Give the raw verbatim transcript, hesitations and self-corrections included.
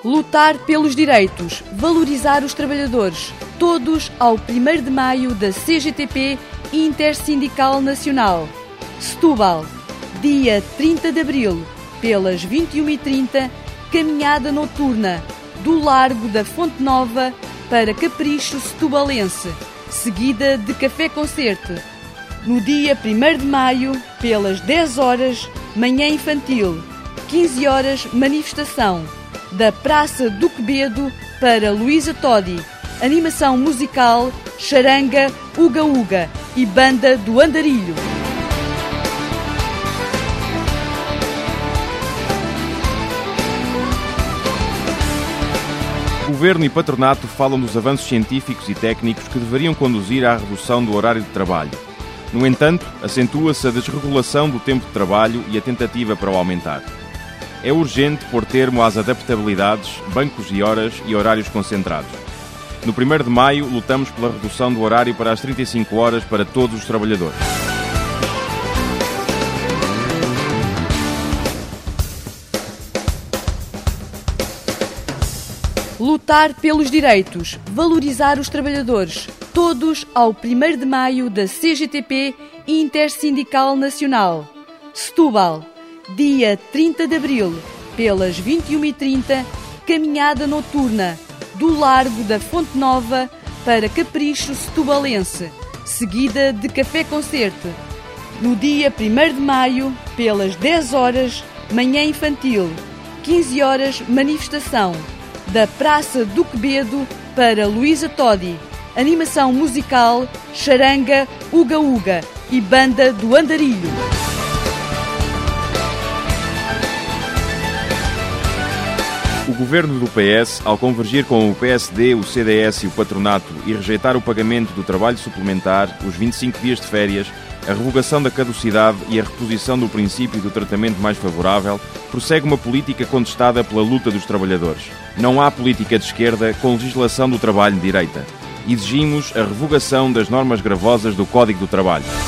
Lutar pelos direitos, valorizar os trabalhadores, todos ao primeiro de maio da C G T P Intersindical Nacional. Setúbal, dia trinta de abril, pelas vinte e uma e trinta, caminhada noturna do Largo da Fonte Nova para Capricho Setubalense, seguida de café-concerto. No dia primeiro de maio, pelas dez horas, manhã infantil, quinze horas, manifestação, da Praça do Quebedo para Luísa Todi, animação musical, charanga, uga-uga e banda do Andarilho. Governo e patronato falam dos avanços científicos e técnicos que deveriam conduzir à redução do horário de trabalho. No entanto, acentua-se a desregulação do tempo de trabalho e a tentativa para o aumentar. É urgente pôr termo às adaptabilidades, bancos de horas e horários concentrados. No primeiro de maio, lutamos pela redução do horário para as trinta e cinco horas para todos os trabalhadores. Lutar pelos direitos, valorizar os trabalhadores, todos ao primeiro de maio da C G T P Intersindical Nacional. Setúbal, dia trinta de abril, pelas vinte e uma e trinta, caminhada noturna do Largo da Fonte Nova para Capricho Setubalense, seguida de café-concerto. No dia primeiro de maio, pelas dez horas, manhã infantil, quinze horas, manifestação, da Praça do Quebedo para Luísa Todi, animação musical, charanga, uga-uga e banda do Andarilho. O governo do P S, ao convergir com o P S D, o C D S e o patronato e rejeitar o pagamento do trabalho suplementar, os vinte e cinco dias de férias, a revogação da caducidade e a reposição do princípio do tratamento mais favorável, prossegue uma política contestada pela luta dos trabalhadores. Não há política de esquerda com legislação do trabalho de direita. Exigimos a revogação das normas gravosas do Código do Trabalho.